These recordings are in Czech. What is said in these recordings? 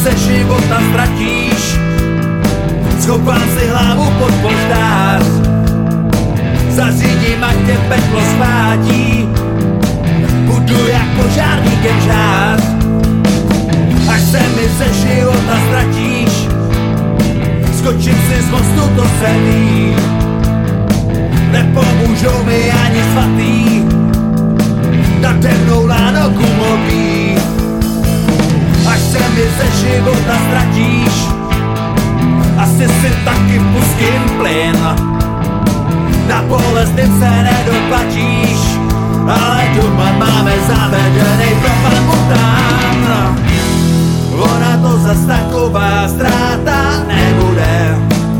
se života ztratíš, schopám si hlavu pod polštář, zařídím, ať tě peklo svátí, budu jak požárníkem žár. Až se mi ze života ztratíš, skočím si z mostu, to se ví, nepomůžou mi ani svatý, nade mnou láno gumový. Až se mi ze života ztratíš, asi si taky pustím plyn, na bolestným se nedoplatíš, ale doma máme zavedený propad bután. Ona to zas taková ztráta nebude.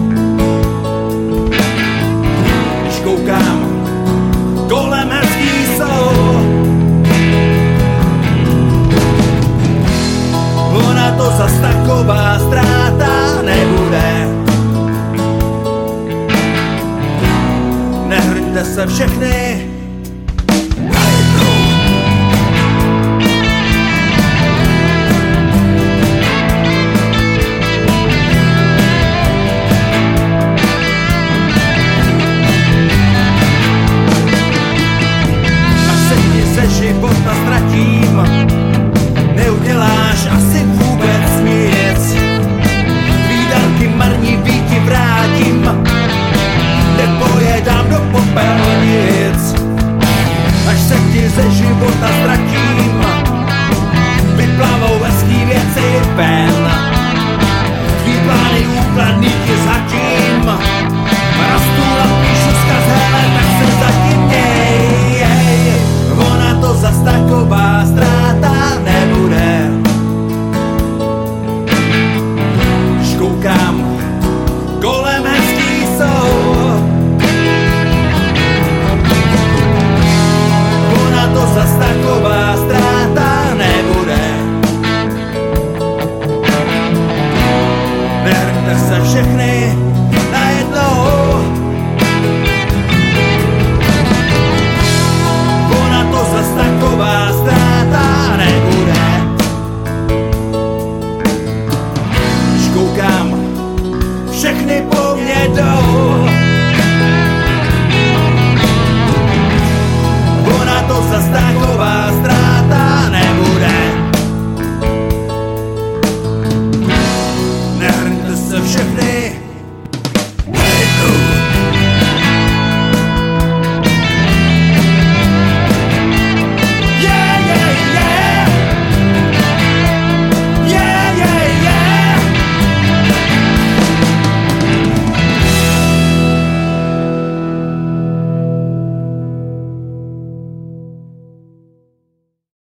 Když koukám, kolem hezký jsou, ona to zas taková ztráta nebude. Nehrňte se všechny najednou. Až se ti ze života ztratím, neuděláš asi vůbec nic. Výdanky marní ti vrátím, nepojedám do popelnic. Až se ti ze života ztratím, vyplavou hezký věci ven, tvý plány úkladný ti zhatím, a na stůl napíšu vzkaz, hele, tak se zatím měj. Ona to zas taková ztráta nebude. Když koukám, kolem hezký jsou, ona to zas taková ztráta nebude. Nehrňte se všechny najednou. Ona to zas taková ztráta nebude. Když koukám, všechny po mně jdou,